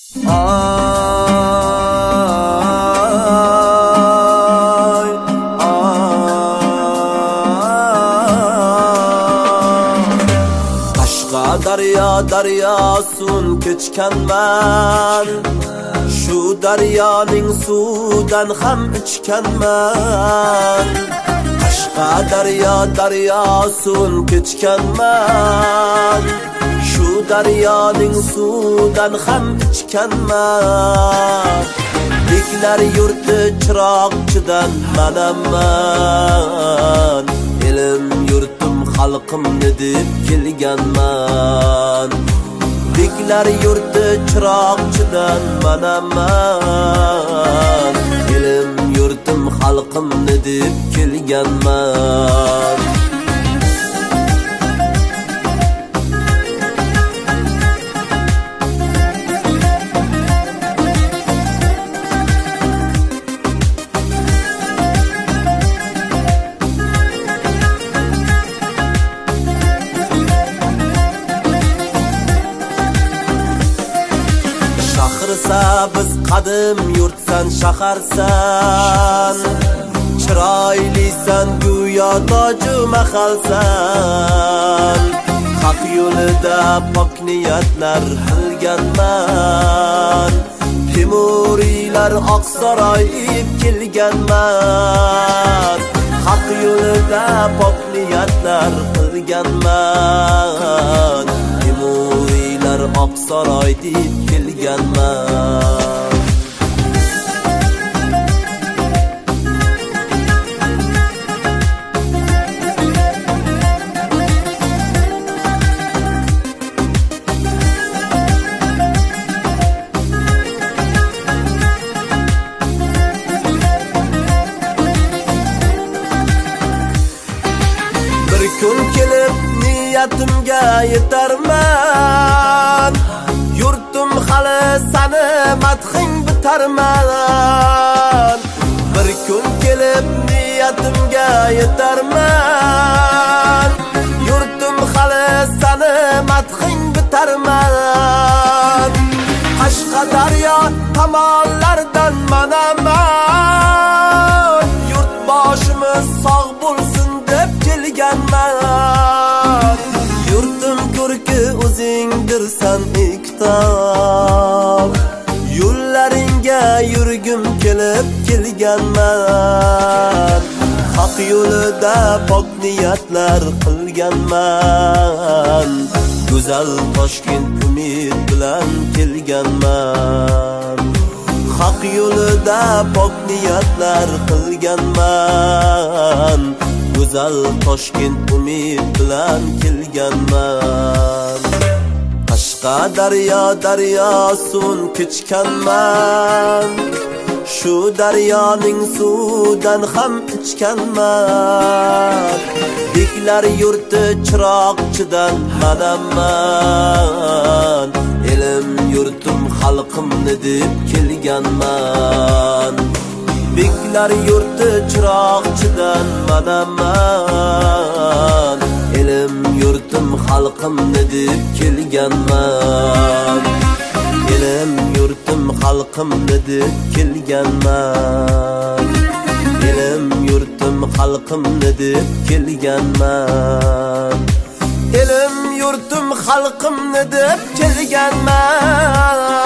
Daryosun kechganman, shu daryoning suvdan ham ichganman. Qashqa daryosun kechganman, shu daryoning suvdan ham ichganman. Beklar yurti chiroqchidan manaman, elim yurtim xalqimni deb kelganman. Beklar yurti chiroqchidan manaman, elim yurtim xalqimni deb kelganman. Biz qadim yurtsan, shaharsan, chiroylisan, go'yo toju mahalsan. Haq yo'lida pok niyatlar qilganman, Temuriylar Oqsaroy deb kelganman. Haq yo'lida pok niyatlar qilganman, Temuriylar Oqsaroy deb kelganman. Bir kun kelib niyatimga yetarman, yurtim hali sani madhing bitarman. Bir kun kelib niyatimga yetarman, yurtim hali sani madhing bitarman. Qashqadaryo tomonlardan manaman, yurt boshimiz sog' bo'lsin deb kelganman. Yurtim ko'rki o'zingdirsan iktob, yo'llaringga yurgim kelib kelganman. Haq yo'lida pok niyatlar qilganman, go'zal Toshkent umid bilan kelganman. Haq yo'lida pok niyatlar qilganman, go'zal Toshkent umid bilan kelganman. Qashqa daryosun kechganman, shu daryoning suvdan ham ichganman. Beklar yurti chiroqchidan manaman, elim yurtim xalqimni deb kelganman. Beklar yurti chiroqchidan manaman, elim yurtim xalqimni deb kelganman. Elim yurtim xalqimni deb kelganman. Elim yurtim xalqimni deb kelganman. Elim yurtim xalqimni deb kelganman.